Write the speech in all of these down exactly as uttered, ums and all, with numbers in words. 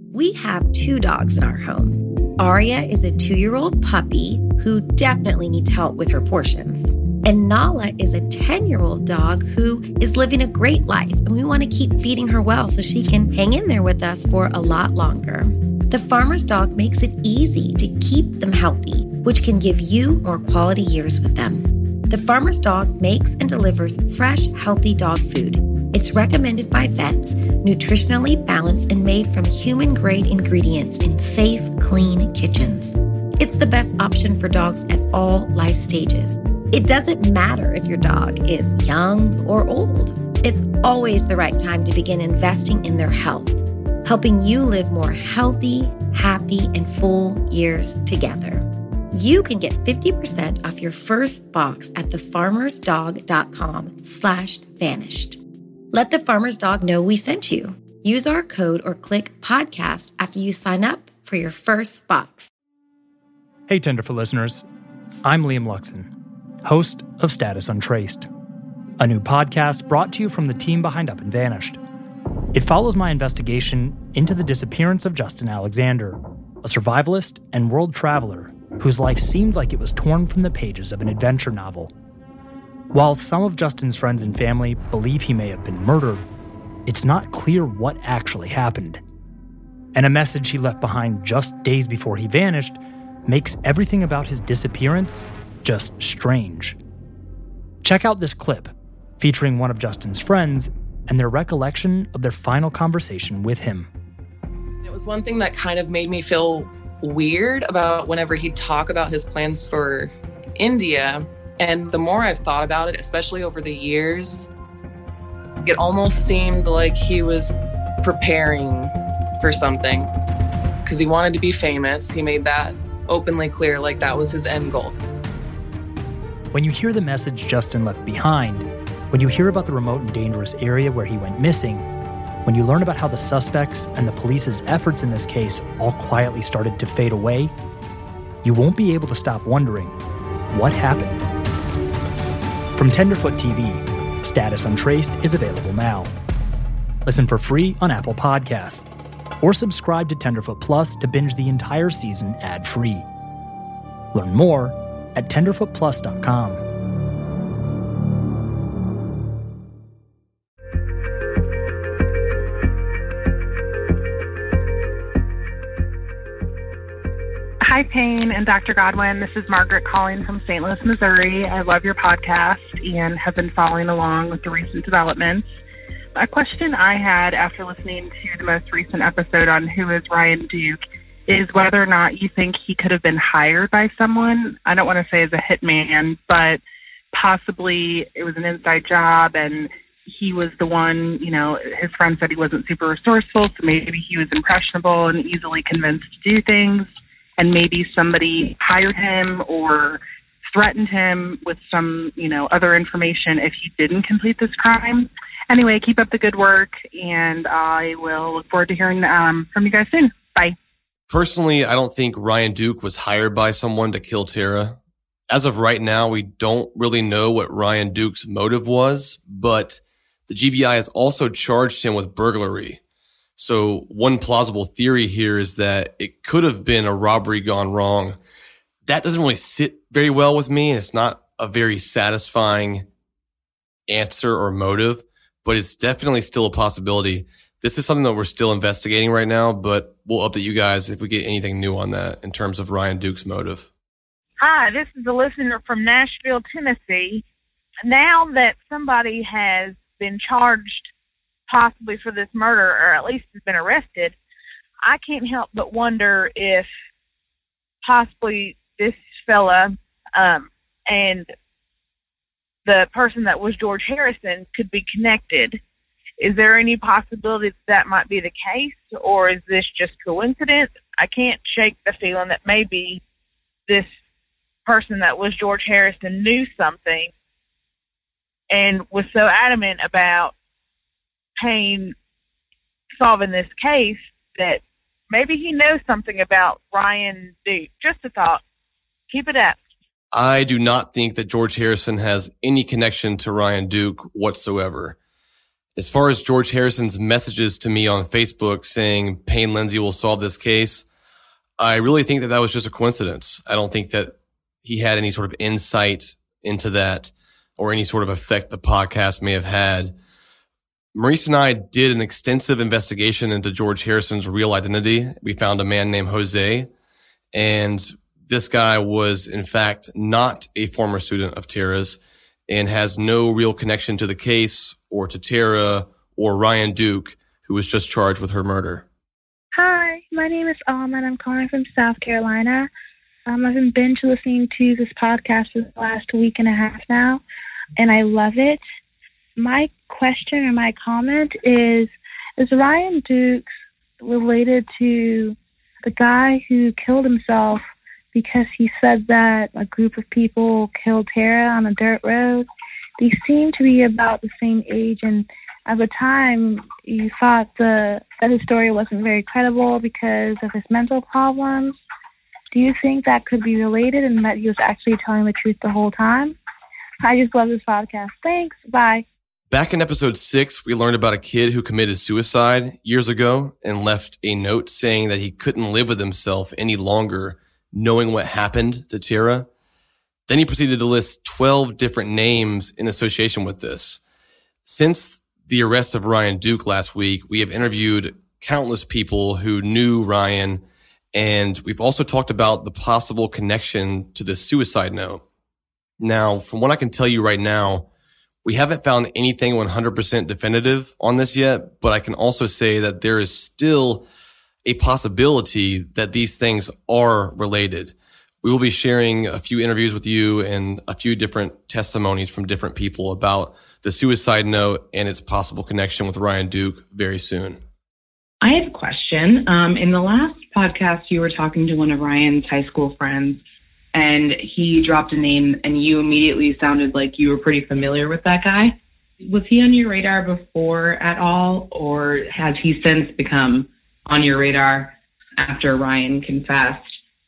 We have two dogs in our home. Aria is a two-year-old puppy who definitely needs help with her portions. And Nala is a ten-year-old dog who is living a great life, and we want to keep feeding her well so she can hang in there with us for a lot longer. The Farmer's Dog makes it easy to keep them healthy, which can give you more quality years with them. The Farmer's Dog makes and delivers fresh, healthy dog food. It's recommended by vets, nutritionally balanced and made from human-grade ingredients in safe, clean kitchens. It's the best option for dogs at all life stages. It doesn't matter if your dog is young or old. It's always the right time to begin investing in their health, helping you live more healthy, happy, and full years together. You can get fifty percent off your first box at thefarmersdog.com slash vanished. Let the Farmer's Dog know we sent you. Use our code or click podcast after you sign up for your first box. Hey, Tenderfoot listeners. I'm Liam Luxon, host of Status Untraced, a new podcast brought to you from the team behind Up and Vanished. It follows my investigation into the disappearance of Justin Alexander, a survivalist and world traveler whose life seemed like it was torn from the pages of an adventure novel. While some of Justin's friends and family believe he may have been murdered, it's not clear what actually happened. And a message he left behind just days before he vanished makes everything about his disappearance just strange. Check out this clip featuring one of Justin's friends and their recollection of their final conversation with him. It was one thing that kind of made me feel weird about whenever he'd talk about his plans for India. And the more I've thought about it, especially over the years, it almost seemed like he was preparing for something because he wanted to be famous. He made that openly clear, like that was his end goal. When you hear the message Justin left behind, when you hear about the remote and dangerous area where he went missing, when you learn about how the suspects and the police's efforts in this case all quietly started to fade away, you won't be able to stop wondering, what happened? From Tenderfoot T V, Status Untraced is available now. Listen for free on Apple Podcasts, or subscribe to Tenderfoot Plus to binge the entire season ad-free. Learn more at tenderfoot plus dot com. Hi, Payne and Doctor Godwin. This is Margaret calling from Saint Louis, Missouri. I love your podcast and have been following along with the recent developments. A question I had after listening to the most recent episode on Who is Ryan Duke is whether or not you think he could have been hired by someone. I don't want to say as a hitman, but possibly it was an inside job and he was the one, you know, his friend said he wasn't super resourceful, so maybe he was impressionable and easily convinced to do things. And maybe somebody hired him or threatened him with some, you know, other information if he didn't complete this crime. Anyway, keep up the good work, and I will look forward to hearing um, from you guys soon. Bye. Personally, I don't think Ryan Duke was hired by someone to kill Tara. As of right now, we don't really know what Ryan Duke's motive was, but the G B I has also charged him with burglary. So one plausible theory here is that it could have been a robbery gone wrong. That doesn't really sit very well with me, and it's not a very satisfying answer or motive, but it's definitely still a possibility. This is something that we're still investigating right now, but we'll update you guys if we get anything new on that in terms of Ryan Duke's motive. Hi, this is a listener from Nashville, Tennessee. Now that somebody has been charged possibly for this murder, or at least has been arrested, I can't help but wonder if possibly this fella um, and the person that was George Harrison could be connected. Is there any possibility that that might be the case, or is this just coincidence? I can't shake the feeling that maybe this person that was George Harrison knew something and was so adamant about Payne solving this case that maybe he knows something about Ryan Duke. Just a thought. Keep it up. I do not think that George Harrison has any connection to Ryan Duke whatsoever. As far as George Harrison's messages to me on Facebook saying Payne Lindsay will solve this case, I really think that that was just a coincidence. I don't think that he had any sort of insight into that or any sort of effect the podcast may have had. Maurice and I did an extensive investigation into George Harrison's real identity. We found a man named Jose, and this guy was, in fact, not a former student of Tara's and has no real connection to the case or to Tara or Ryan Duke, who was just charged with her murder. Hi, my name is Alma, and I'm calling from South Carolina. Um, I've been binge listening to this podcast for the last week and a half now, and I love it. My question or my comment is, is Ryan Dukes related to the guy who killed himself because he said that a group of people killed Tara on a dirt road? They seem to be about the same age, and at the time you thought the, that his story wasn't very credible because of his mental problems. Do you think that could be related and that he was actually telling the truth the whole time? I just love this podcast. Thanks. Bye. Back in episode six, we learned about a kid who committed suicide years ago and left a note saying that he couldn't live with himself any longer, knowing what happened to Tara. Then he proceeded to list twelve different names in association with this. Since the arrest of Ryan Duke last week, we have interviewed countless people who knew Ryan, and we've also talked about the possible connection to the suicide note. Now, from what I can tell you right now, we haven't found anything one hundred percent definitive on this yet, but I can also say that there is still a possibility that these things are related. We will be sharing a few interviews with you and a few different testimonies from different people about the suicide note and its possible connection with Ryan Duke very soon. I have a question. Um, in the last podcast, you were talking to one of Ryan's high school friends, and he dropped a name, and you immediately sounded like you were pretty familiar with that guy. Was he on your radar before at all, or has he since become on your radar after Ryan confessed?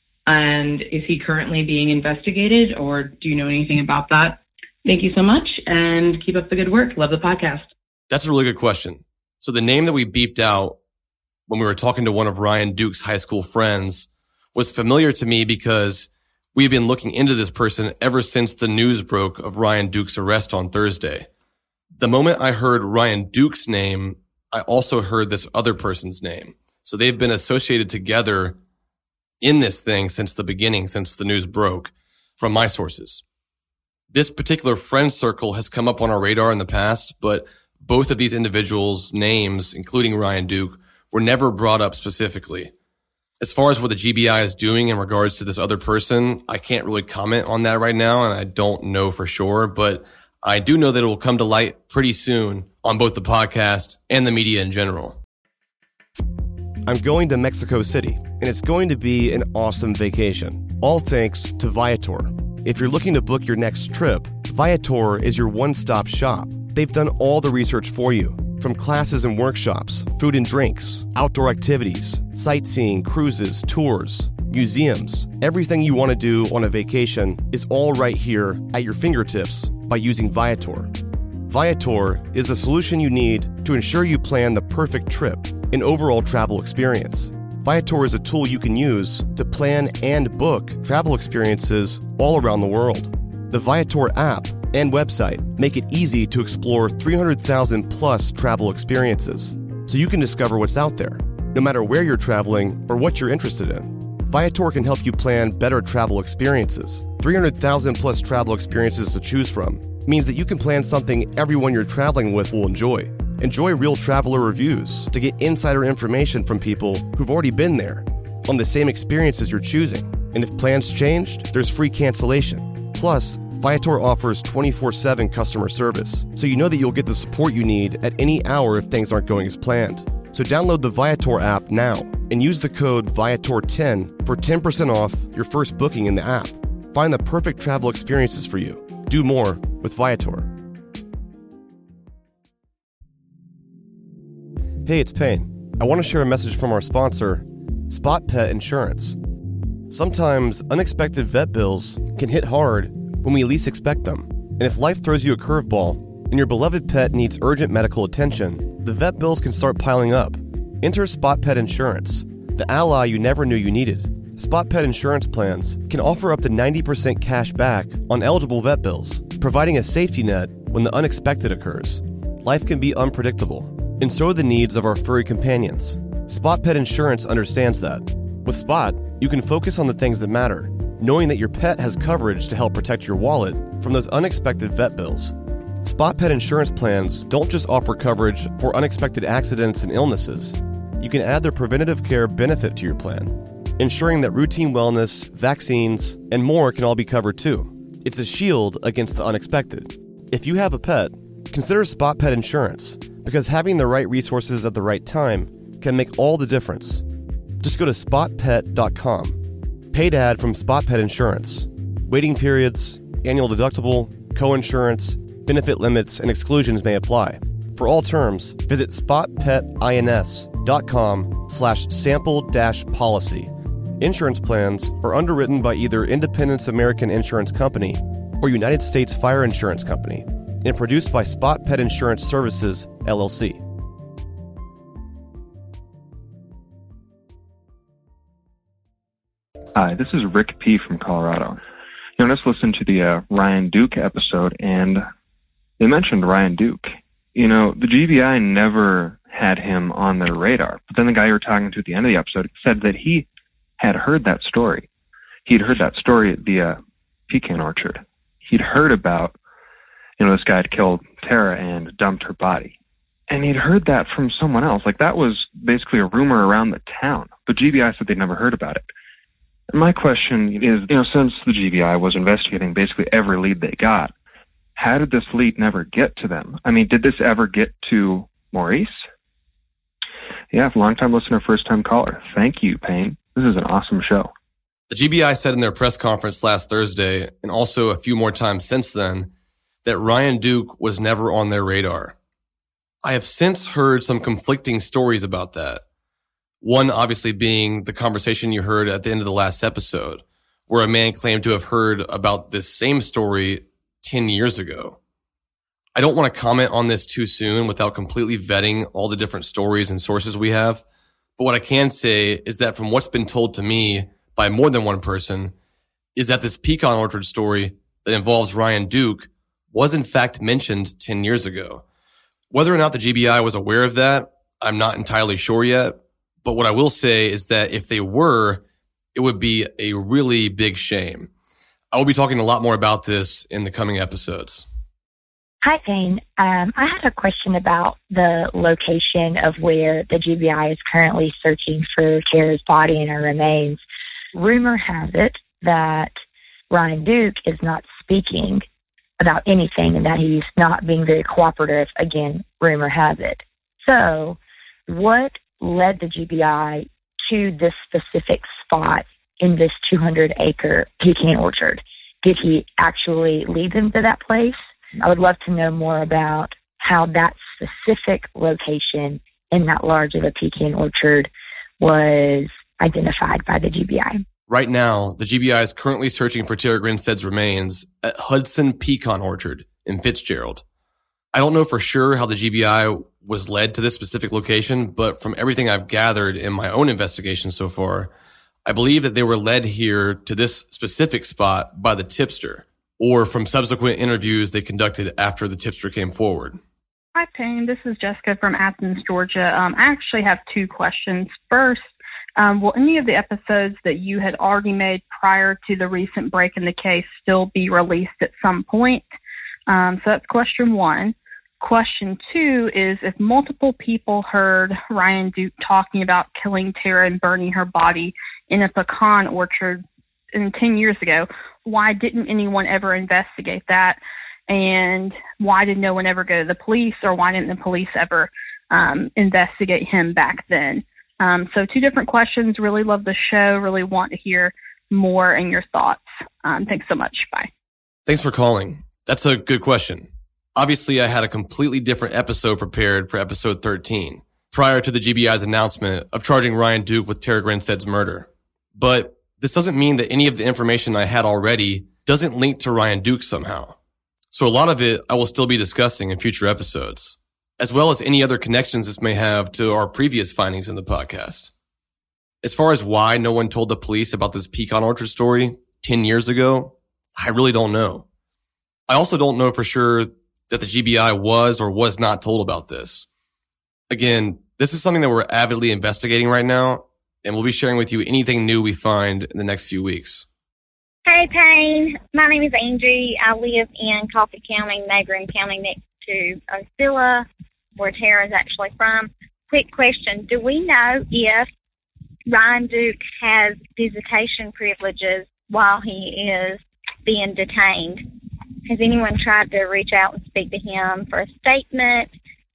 And is he currently being investigated, or do you know anything about that? Thank you so much, and keep up the good work. Love the podcast. That's a really good question. So the name that we beeped out when we were talking to one of Ryan Duke's high school friends was familiar to me because we've been looking into this person ever since the news broke of Ryan Duke's arrest on Thursday. The moment I heard Ryan Duke's name, I also heard this other person's name. So they've been associated together in this thing since the beginning, since the news broke, from my sources. This particular friend circle has come up on our radar in the past, but both of these individuals' names, including Ryan Duke, were never brought up specifically. As far as what the G B I is doing in regards to this other person, I can't really comment on that right now, and I don't know for sure, but I do know that it will come to light pretty soon on both the podcast and the media in general. I'm going to Mexico City, and it's going to be an awesome vacation, all thanks to Viator. If you're looking to book your next trip, Viator is your one-stop shop. They've done all the research for you, from classes and workshops, food and drinks, outdoor activities, sightseeing, cruises, tours, museums. Everything you want to do on a vacation is all right here at your fingertips by using Viator. Viator is the solution you need to ensure you plan the perfect trip and overall travel experience. Viator is a tool you can use to plan and book travel experiences all around the world. The Viator app and website make it easy to explore three hundred thousand plus travel experiences, so you can discover what's out there, no matter where you're traveling or what you're interested in. Viator can help you plan better travel experiences. three hundred thousand plus travel experiences to choose from means that you can plan something everyone you're traveling with will enjoy. Enjoy real traveler reviews to get insider information from people who've already been there on the same experiences you're choosing. And if plans changed, there's free cancellation. Plus, Viator offers twenty-four seven customer service, so you know that you'll get the support you need at any hour if things aren't going as planned. So download the Viator app now and use the code Viator ten for ten percent off your first booking in the app. Find the perfect travel experiences for you. Do more with Viator. Hey, it's Payne. I want to share a message from our sponsor, Spot Pet Insurance. Sometimes unexpected vet bills can hit hard when we least expect them. And if life throws you a curveball, and your beloved pet needs urgent medical attention, the vet bills can start piling up. Enter Spot Pet Insurance, the ally you never knew you needed. Spot Pet Insurance plans can offer up to ninety percent cash back on eligible vet bills, providing a safety net when the unexpected occurs. Life can be unpredictable, and so are the needs of our furry companions. Spot Pet Insurance understands that. With Spot, you can focus on the things that matter, knowing that your pet has coverage to help protect your wallet from those unexpected vet bills. Spot Pet Insurance plans don't just offer coverage for unexpected accidents and illnesses. You can add their preventative care benefit to your plan, ensuring that routine wellness, vaccines, and more can all be covered too. It's a shield against the unexpected. If you have a pet, consider Spot Pet Insurance, because having the right resources at the right time can make all the difference. Just go to spot pet dot com. Paid ad from Spot Pet Insurance. Waiting periods, annual deductible, co-insurance, benefit limits, and exclusions may apply. For all terms, visit spot pet ins dot com slash sample dash policy. Insurance plans are underwritten by either Independence American Insurance Company or United States Fire Insurance Company and produced by Spot Pet Insurance Services, L L C. Hi, this is Rick P. from Colorado. You know, I just listened to the uh, Ryan Duke episode, and they mentioned Ryan Duke. You know, the G B I never had him on their radar. But then the guy you were talking to at the end of the episode said that he had heard that story. He'd heard that story at the uh, pecan orchard. He'd heard about, you know, this guy had killed Tara and dumped her body. And he'd heard that from someone else. Like, that was basically a rumor around the town. But G B I said they'd never heard about it. And my question is, you know, since the G B I was investigating basically every lead they got, how did this lead never get to them? I mean, did this ever get to Maurice? Yeah, long-time listener, first-time caller. Thank you, Payne. This is an awesome show. The G B I said in their press conference last Thursday, and also a few more times since then, that Ryan Duke was never on their radar. I have since heard some conflicting stories about that. One obviously being the conversation you heard at the end of the last episode, where a man claimed to have heard about this same story ten years ago. I don't want to comment on this too soon without completely vetting all the different stories and sources we have. But what I can say is that from what's been told to me by more than one person is that this pecan orchard story that involves Ryan Duke was in fact mentioned ten years ago. Whether or not the G B I was aware of that, I'm not entirely sure yet. But what I will say is that if they were, it would be a really big shame. I will be talking a lot more about this in the coming episodes. Hi, Payne. Um, I had a question about the location of where the G B I is currently searching for Tara's body and her remains. Rumor has it that Ryan Duke is not speaking about anything and that he's not being very cooperative. Again, rumor has it. So what led the G B I to this specific spot in this two hundred acre pecan orchard? Did he actually lead them to that place? I would love to know more about how that specific location in that large of a pecan orchard was identified by the G B I. Right now, the G B I is currently searching for Tara Grinstead's remains at Hudson Pecan Orchard in Fitzgerald. I don't know for sure how the G B I was led to this specific location, but from everything I've gathered in my own investigation so far, I believe that they were led here to this specific spot by the tipster, or from subsequent interviews they conducted after the tipster came forward. Hi, Payne. This is Jessica from Athens, Georgia. Um, I actually have two questions. First, um, will any of the episodes that you had already made prior to the recent break in the case still be released at some point? Um, so that's question one. Question two is, if multiple people heard Ryan Duke talking about killing Tara and burning her body in a pecan orchard in ten years ago, why didn't anyone ever investigate that? And why did no one ever go to the police, or why didn't the police ever um, investigate him back then? Um, so two different questions. Really love the show. Really want to hear more and your thoughts. Um, thanks so much. Bye. Thanks for calling. That's a good question. Obviously, I had a completely different episode prepared for episode thirteen, prior to the G B I's announcement of charging Ryan Duke with Tara Grinstead's murder. But this doesn't mean that any of the information I had already doesn't link to Ryan Duke somehow. So a lot of it I will still be discussing in future episodes, as well as any other connections this may have to our previous findings in the podcast. As far as why no one told the police about this pecan orchard story ten years ago, I really don't know. I also don't know for sure that the G B I was or was not told about this. Again, this is something that we're avidly investigating right now, and we'll be sharing with you anything new we find in the next few weeks. Hey, Payne. My name is Angie. I live in Coffee County, neighboring county next to Osceola, where Tara's actually from. Quick question. Do we know if Ryan Duke has visitation privileges while he is being detained? Has anyone tried to reach out and speak to him for a statement?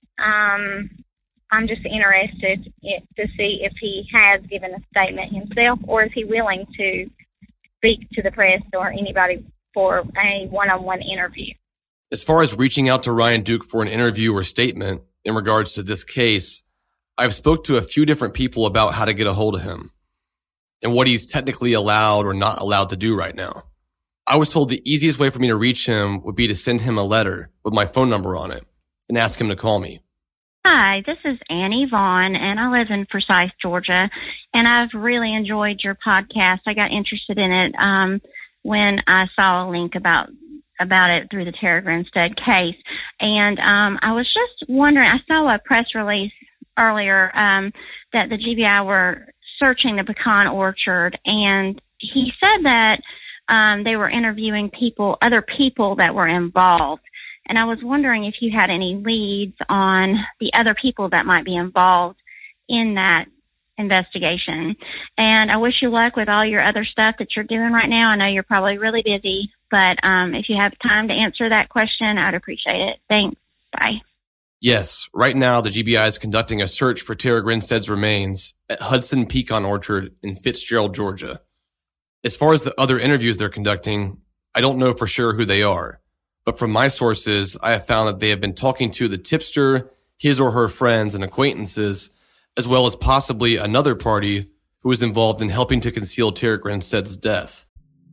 Um, I'm just interested to see if he has given a statement himself, or is he willing to speak to the press or anybody for a one-on-one interview. As far as reaching out to Ryan Duke for an interview or statement in regards to this case, I've spoke to a few different people about how to get a hold of him and what he's technically allowed or not allowed to do right now. I was told the easiest way for me to reach him would be to send him a letter with my phone number on it and ask him to call me. Hi, this is Annie Vaughn, and I live in Forsyth, Georgia, and I've really enjoyed your podcast. I got interested in it um, when I saw a link about about it through the Tara Grinstead case, and um, I was just wondering, I saw a press release earlier um, that the G B I were searching the pecan orchard, and he said that um, they were interviewing people, other people that were involved. And I was wondering if you had any leads on the other people that might be involved in that investigation. And I wish you luck with all your other stuff that you're doing right now. I know you're probably really busy, but um, if you have time to answer that question, I'd appreciate it. Thanks. Bye. Yes, right now the G B I is conducting a search for Tara Grinstead's remains at Hudson Pecan Orchard in Fitzgerald, Georgia. As far as the other interviews they're conducting, I don't know for sure who they are. But from my sources, I have found that they have been talking to the tipster, his or her friends and acquaintances, as well as possibly another party who was involved in helping to conceal Tara Grinstead's death.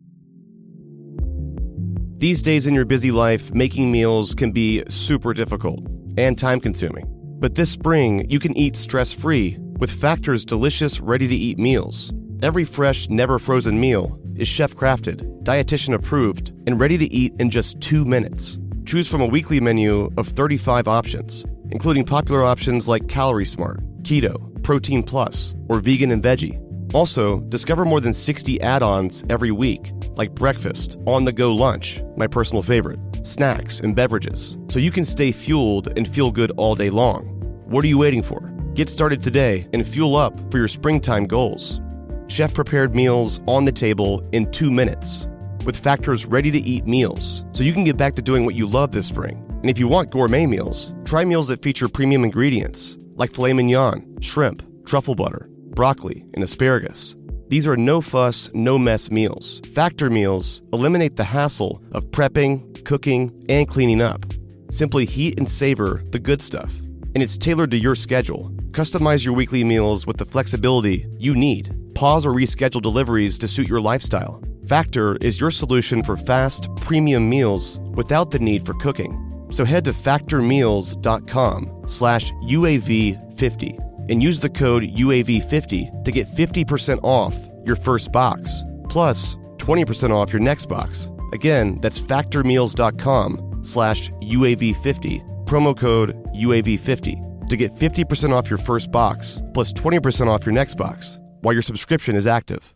These days in your busy life, making meals can be super difficult and time-consuming. But this spring, you can eat stress-free with Factor's delicious, ready-to-eat meals. Every fresh, never-frozen meal is chef-crafted, dietitian-approved, and ready to eat in just two minutes. Choose from a weekly menu of thirty-five options, including popular options like Calorie Smart, Keto, Protein Plus, or Vegan and Veggie. Also, discover more than sixty add-ons every week, like breakfast, on-the-go lunch, my personal favorite, snacks, and beverages, so you can stay fueled and feel good all day long. What are you waiting for? Get started today and fuel up for your springtime goals. Chef-prepared meals on the table in two minutes with Factor's ready-to-eat meals, so you can get back to doing what you love this spring. And if you want gourmet meals, try meals that feature premium ingredients like filet mignon, shrimp, truffle butter, broccoli, and asparagus. These are no-fuss, no-mess meals. Factor meals eliminate the hassle of prepping, cooking, and cleaning up. Simply heat and savor the good stuff. And it's tailored to your schedule. Customize your weekly meals with the flexibility you need. Pause or reschedule deliveries to suit your lifestyle. Factor is your solution for fast, premium meals without the need for cooking. So head to factormeals.com slash UAV50 and use the code U A V fifty to get fifty percent off your first box, plus twenty percent off your next box. Again, that's factormeals.com slash UAV50, promo code U A V fifty, to get fifty percent off your first box, plus twenty percent off your next box, while your subscription is active.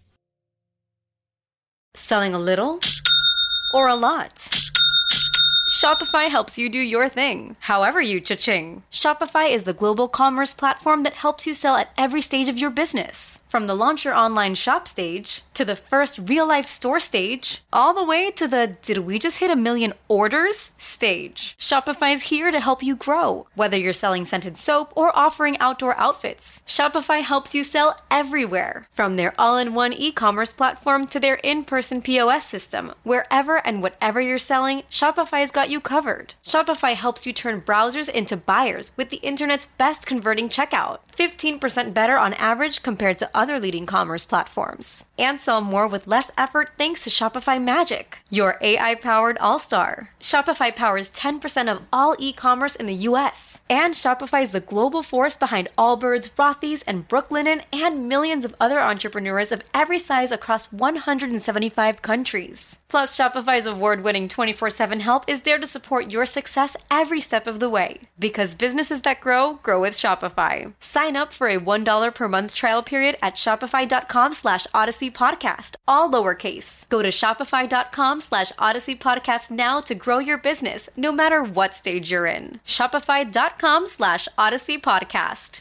Selling a little or a lot? Shopify helps you do your thing, however you cha-ching. Shopify is the global commerce platform that helps you sell at every stage of your business. From the launch your online shop stage, to the first real-life store stage, all the way to the did we just hit a million orders stage. Shopify's here to help you grow. Whether you're selling scented soap or offering outdoor outfits, Shopify helps you sell everywhere. From their all-in-one e-commerce platform to their in-person P O S system, wherever and whatever you're selling, Shopify's got got you covered. Shopify helps you turn browsers into buyers with the internet's best converting checkout, fifteen percent better on average compared to other leading commerce platforms. And sell more with less effort thanks to Shopify Magic, your A I-powered all-star. Shopify powers ten percent of all e-commerce in the U S. And Shopify is the global force behind Allbirds, Rothy's, and Brooklinen, and millions of other entrepreneurs of every size across one hundred seventy-five countries. Plus, Shopify's award-winning twenty-four seven help is there to support your success every step of the way. Because businesses that grow, grow with Shopify. Sign up for a one dollar per month trial period at shopify.com slash Odyssey Podcast, all lowercase. Go to shopify.com slash Odyssey Podcast now to grow your business, no matter what stage you're in. Shopify.com slash Odyssey Podcast.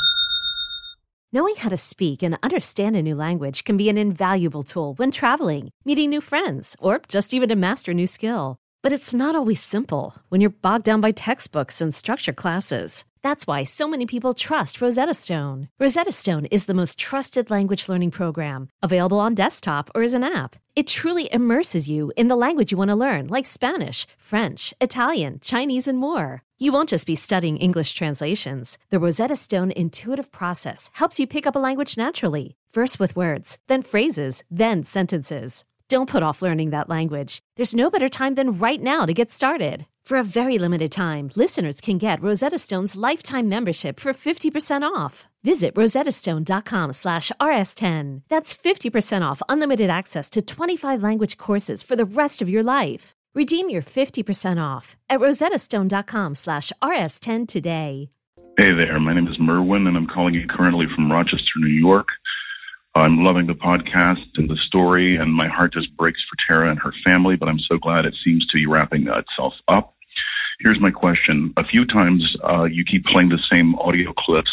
Knowing how to speak and understand a new language can be an invaluable tool when traveling, meeting new friends, or just even to master a new skill. But it's not always simple when you're bogged down by textbooks and structured classes. That's why so many people trust Rosetta Stone. Rosetta Stone is the most trusted language learning program, available on desktop or as an app. It truly immerses you in the language you want to learn, like Spanish, French, Italian, Chinese, and more. You won't just be studying English translations. The Rosetta Stone intuitive process helps you pick up a language naturally, first with words, then phrases, then sentences. Don't put off learning that language. There's no better time than right now to get started. For a very limited time, listeners can get Rosetta Stone's lifetime membership for fifty percent off. Visit rosettastone.com slash rs10. That's fifty percent off unlimited access to twenty-five language courses for the rest of your life. Redeem your fifty percent off at rosettastone.com slash rs10 today. Hey there, my name is Merwin, and I'm calling you currently from Rochester, New York. I'm loving the podcast and the story, and my heart just breaks for Tara and her family, but I'm so glad it seems to be wrapping itself up. Here's my question. A few times uh, you keep playing the same audio clips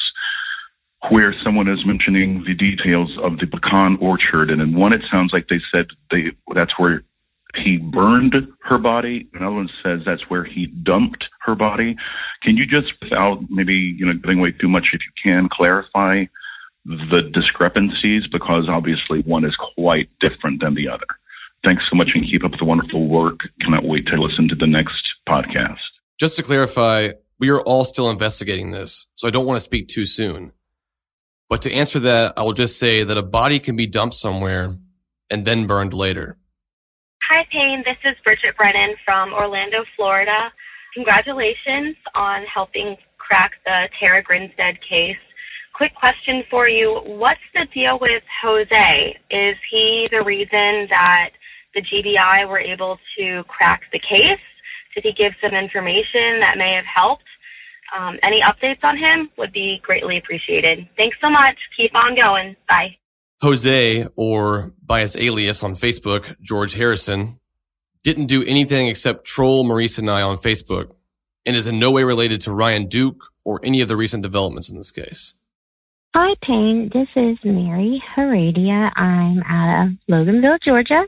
where someone is mentioning the details of the pecan orchard, and in one it sounds like they said they that's where he burned her body. Another one says that's where he dumped her body. Can you just, without maybe you know giving away too much if you can, clarify the discrepancies, because obviously one is quite different than the other. Thanks so much and keep up the wonderful work. Cannot wait to listen to the next podcast. Just to clarify, we are all still investigating this, so I don't want to speak too soon. But to answer that, I will just say that a body can be dumped somewhere and then burned later. Hi, Payne. This is Bridget Brennan from Orlando, Florida. Congratulations on helping crack the Tara Grinstead case. Quick question for you. What's the deal with Jose? Is he the reason that the G B I were able to crack the case? Did he give some information that may have helped? Um, any updates on him would be greatly appreciated. Thanks so much. Keep on going. Bye. Jose, or by his alias on Facebook, George Harrison, didn't do anything except troll Maurice and I on Facebook, and is in no way related to Ryan Duke or any of the recent developments in this case. Hi, Payne. This is Mary Heredia. I'm out of Loganville, Georgia.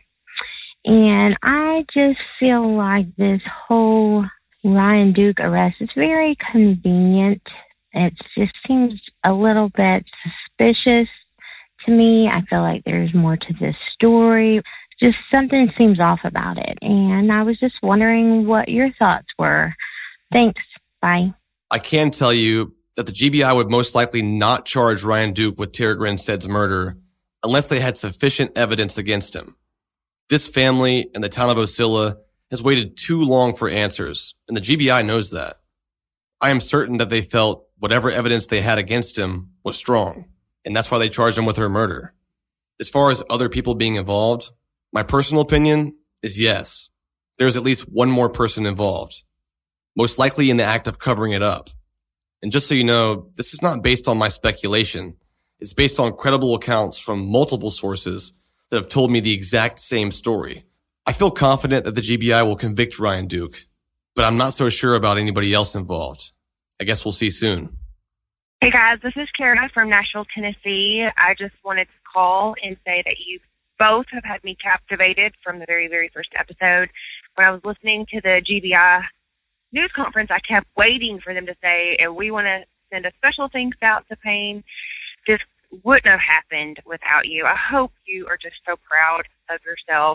And I just feel like this whole Ryan Duke arrest is very convenient. It just seems a little bit suspicious to me. I feel like there's more to this story. Just something seems off about it. And I was just wondering what your thoughts were. Thanks. Bye. I can tell you that the G B I would most likely not charge Ryan Duke with Tara Grinstead's murder unless they had sufficient evidence against him. This family and the town of Ocilla has waited too long for answers, and the G B I knows that. I am certain that they felt whatever evidence they had against him was strong, and that's why they charged him with her murder. As far as other people being involved, my personal opinion is yes. There's at least one more person involved, most likely in the act of covering it up. And just so you know, this is not based on my speculation. It's based on credible accounts from multiple sources that have told me the exact same story. I feel confident that the G B I will convict Ryan Duke, but I'm not so sure about anybody else involved. I guess we'll see soon. Hey guys, this is Kara from Nashville, Tennessee. I just wanted to call and say that you both have had me captivated from the very, very first episode. When I was listening to the G B I news conference, I kept waiting for them to say, and we want to send a special thanks out to Payne. This wouldn't have happened without you. I hope you are just so proud of yourself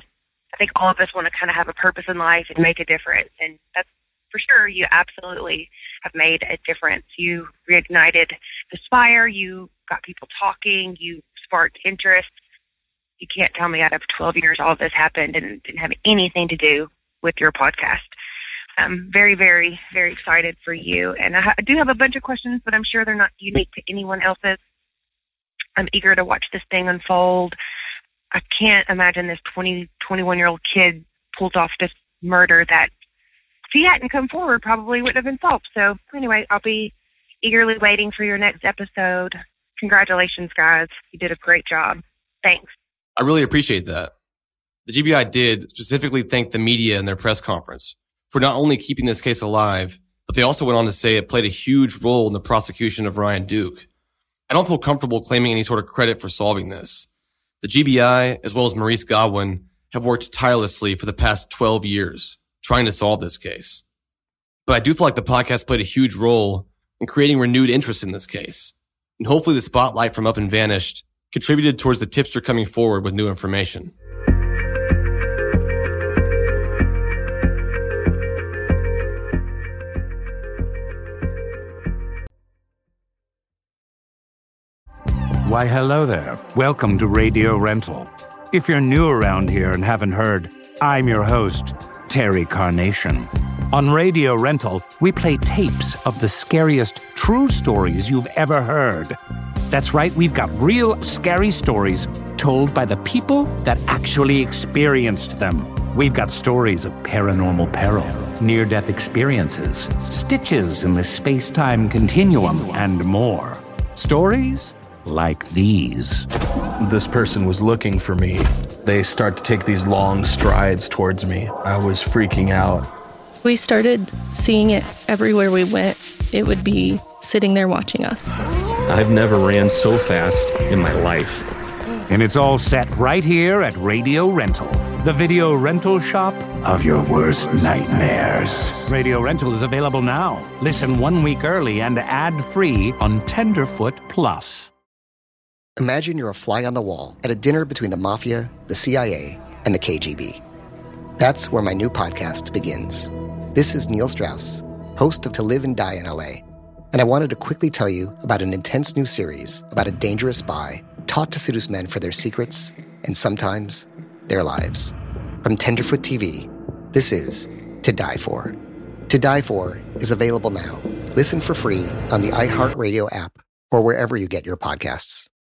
I think all of us want to kind of have a purpose in life and make a difference. And that's for sure, you absolutely have made a difference. You reignited the fire. You got people talking. You sparked interest. You can't tell me out of twelve years all of this happened and didn't have anything to do with your podcast. I'm very, very, very excited for you. And I, ha- I do have a bunch of questions, but I'm sure they're not unique to anyone else's. I'm eager to watch this thing unfold. I can't imagine this twenty, twenty-one-year-old kid pulled off this murder that, if he hadn't come forward, probably wouldn't have been solved. So anyway, I'll be eagerly waiting for your next episode. Congratulations, guys. You did a great job. Thanks. I really appreciate that. The G B I did specifically thank the media in their press conference for not only keeping this case alive, but they also went on to say it played a huge role in the prosecution of Ryan Duke. I don't feel comfortable claiming any sort of credit for solving this. The G B I, as well as Maurice Godwin, have worked tirelessly for the past twelve years trying to solve this case. But I do feel like the podcast played a huge role in creating renewed interest in this case. And hopefully the spotlight from Up and Vanished contributed towards the tipster coming forward with new information. Why, hello there. Welcome to Radio Rental. If you're new around here and haven't heard, I'm your host, Terry Carnation. On Radio Rental, we play tapes of the scariest true stories you've ever heard. That's right, we've got real scary stories told by the people that actually experienced them. We've got stories of paranormal peril, near-death experiences, stitches in the space-time continuum, and more. Stories like these. This person was looking for me. They start to take these long strides towards me. I was freaking out. We started seeing it everywhere we went. It would be sitting there watching us. I've never ran so fast in my life. And it's all set right here at Radio Rental, the video rental shop of your worst nightmares. Radio Rental is available now. Listen one week early and ad-free on Tenderfoot Plus. Imagine you're a fly on the wall at a dinner between the Mafia, the C I A, and the K G B. That's where my new podcast begins. This is Neil Strauss, host of To Live and Die in L A, and I wanted to quickly tell you about an intense new series about a dangerous spy taught to seduce men for their secrets and sometimes their lives. From Tenderfoot T V, this is To Die For. To Die For is available now. Listen for free on the iHeartRadio app or wherever you get your podcasts.